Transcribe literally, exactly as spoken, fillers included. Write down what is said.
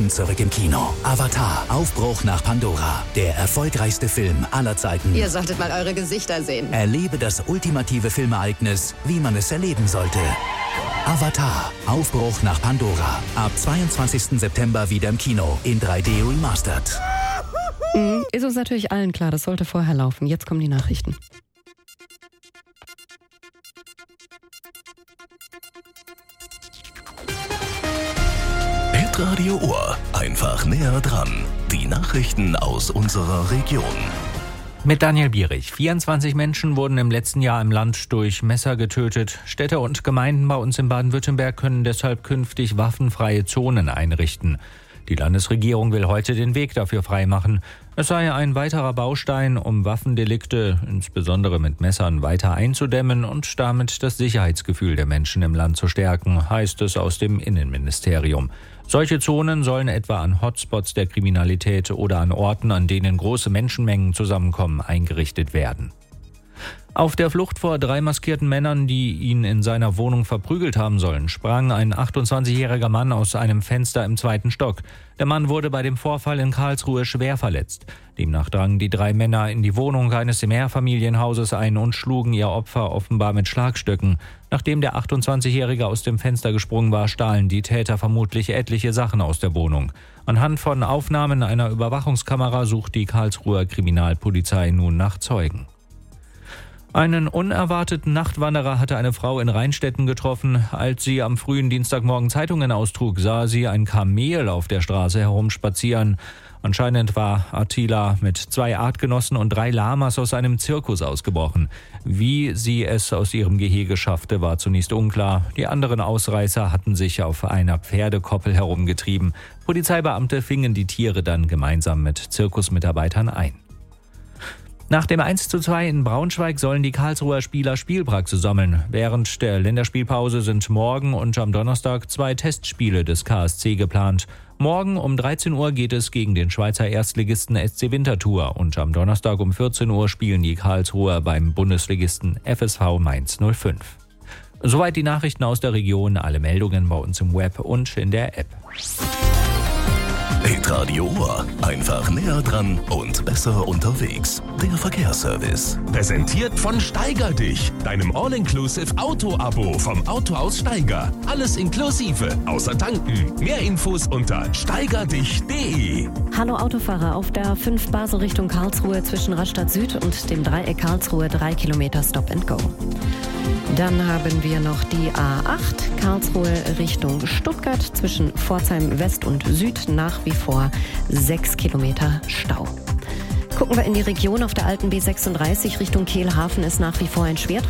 Wochen zurück im Kino. Avatar, Aufbruch nach Pandora. Der erfolgreichste Film aller Zeiten. Ihr solltet mal eure Gesichter sehen. Erlebe das ultimative Filmereignis, wie man es erleben sollte. Avatar, Aufbruch nach Pandora. Ab zweiundzwanzigsten September wieder im Kino. In drei D Remastered. Mhm, ist uns natürlich allen klar, das sollte vorher laufen. Jetzt kommen die Nachrichten. Radio Ohr. Einfach näher dran. Die Nachrichten aus unserer Region. Mit Daniel Bierich. vierundzwanzig Menschen wurden im letzten Jahr im Land durch Messer getötet. Städte und Gemeinden bei uns in Baden-Württemberg können deshalb künftig waffenfreie Zonen einrichten. Die Landesregierung will heute den Weg dafür freimachen. Es sei ein weiterer Baustein, um Waffendelikte, insbesondere mit Messern, weiter einzudämmen und damit das Sicherheitsgefühl der Menschen im Land zu stärken, heißt es aus dem Innenministerium. Solche Zonen sollen etwa an Hotspots der Kriminalität oder an Orten, an denen große Menschenmengen zusammenkommen, eingerichtet werden. Auf der Flucht vor drei maskierten Männern, die ihn in seiner Wohnung verprügelt haben sollen, sprang ein achtundzwanzigjähriger Mann aus einem Fenster im zweiten Stock. Der Mann wurde bei dem Vorfall in Karlsruhe schwer verletzt. Demnach drangen die drei Männer in die Wohnung eines Mehrfamilienhauses ein und schlugen ihr Opfer offenbar mit Schlagstöcken. Nachdem der achtundzwanzigjährige aus dem Fenster gesprungen war, stahlen die Täter vermutlich etliche Sachen aus der Wohnung. Anhand von Aufnahmen einer Überwachungskamera sucht die Karlsruher Kriminalpolizei nun nach Zeugen. Einen unerwarteten Nachtwanderer hatte eine Frau in Rheinstetten getroffen. Als sie am frühen Dienstagmorgen Zeitungen austrug, sah sie ein Kamel auf der Straße herumspazieren. Anscheinend war Attila mit zwei Artgenossen und drei Lamas aus einem Zirkus ausgebrochen. Wie sie es aus ihrem Gehege schaffte, war zunächst unklar. Die anderen Ausreißer hatten sich auf einer Pferdekoppel herumgetrieben. Polizeibeamte fingen die Tiere dann gemeinsam mit Zirkusmitarbeitern ein. Nach dem eins zu zwei in Braunschweig sollen die Karlsruher Spieler Spielpraxis sammeln. Während der Länderspielpause sind morgen und am Donnerstag zwei Testspiele des K S C geplant. Morgen um dreizehn Uhr geht es gegen den Schweizer Erstligisten S C Winterthur und am Donnerstag um vierzehn Uhr spielen die Karlsruher beim Bundesligisten F S V Mainz null fünf. Soweit die Nachrichten aus der Region. Alle Meldungen bei uns im Web und in der App. Radio Ohr. Einfach näher dran und besser unterwegs. Der Verkehrsservice. Präsentiert von Steiger dich, deinem All-Inclusive-Auto-Abo vom Autohaus Steiger. Alles inklusive, außer tanken. Mehr Infos unter steigerdich punkt de. Hallo Autofahrer, auf der fünf Basel Richtung Karlsruhe zwischen Rastatt Süd und dem Dreieck Karlsruhe drei Kilometer Stop and Go. Dann haben wir noch die A acht, Karlsruhe Richtung Stuttgart, zwischen Pforzheim West und Süd nach wie vor sechs Kilometer Stau. Gucken wir in die Region, auf der alten B sechsunddreißig Richtung Kehlhafen ist nach wie vor ein Schwertransport